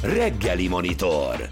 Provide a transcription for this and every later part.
Reggeli Monitor.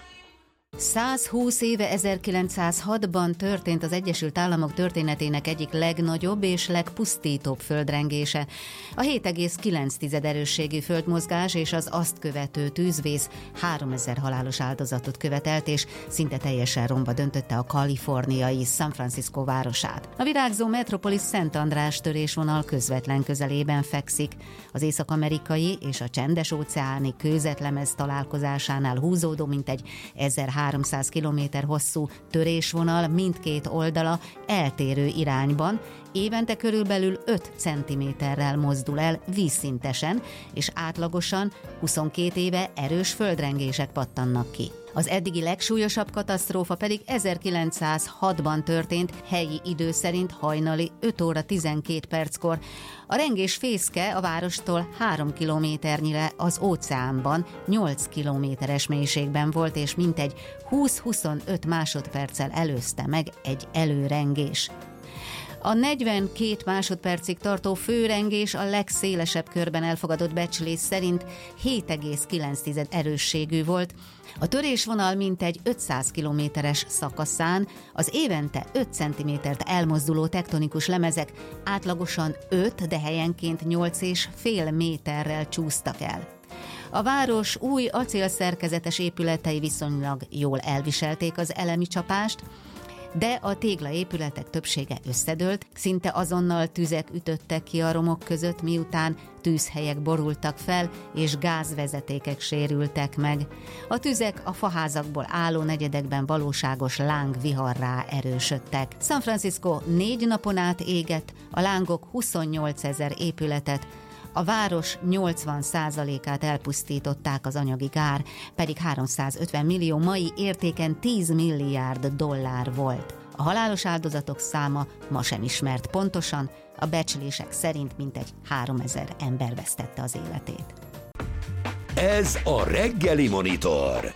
120 éve 1906-ban történt az Egyesült Államok történetének egyik legnagyobb és legpusztítóbb földrengése. A 7,9 erősségű földmozgás és az azt követő tűzvész 3000 halálos áldozatot követelt, és szinte teljesen romba döntötte a kaliforniai San Francisco városát. A virágzó metropolis Szent András törésvonal közvetlen közelében fekszik. Az észak-amerikai és a csendes-óceáni kőzetlemez találkozásánál húzódó mintegy 1300 km hosszú törésvonal mindkét oldala eltérő irányban, évente körülbelül 5 cm-rel mozdul el vízszintesen, és átlagosan 22 éve erős földrengések pattannak ki. Az eddigi legsúlyosabb katasztrófa pedig 1906-ban történt, helyi idő szerint hajnali 5 óra 12 perckor. A rengés fészke a várostól 3 kilométernyire az óceánban, 8 kilométeres mélységben volt, és mintegy 20-25 másodperccel előzte meg egy előrengés. A 42 másodpercig tartó főrengés a legszélesebb körben elfogadott becslés szerint 7,9 erősségű volt. A törésvonal mintegy 500 kilométeres szakaszán az évente 5 cm-t elmozduló tektonikus lemezek átlagosan 5, de helyenként 8,5 méterrel csúsztak el. A város új acélszerkezetes épületei viszonylag jól elviselték az elemi csapást, de a téglaépületek többsége összedőlt, szinte azonnal tüzek ütöttek ki a romok között, miután tűzhelyek borultak fel, és gázvezetékek sérültek meg. A tüzek a faházakból álló negyedekben valóságos lángviharrá erősödtek. San Francisco 4 napon át égett, a lángok 28 000 épületet, a város 80%-át elpusztították, az anyagi kár pedig 350 millió, mai értéken 10 milliárd dollár volt. A halálos áldozatok száma ma sem ismert pontosan, a becslések szerint mintegy 3000 ember vesztette az életét. Ez a Reggeli Monitor.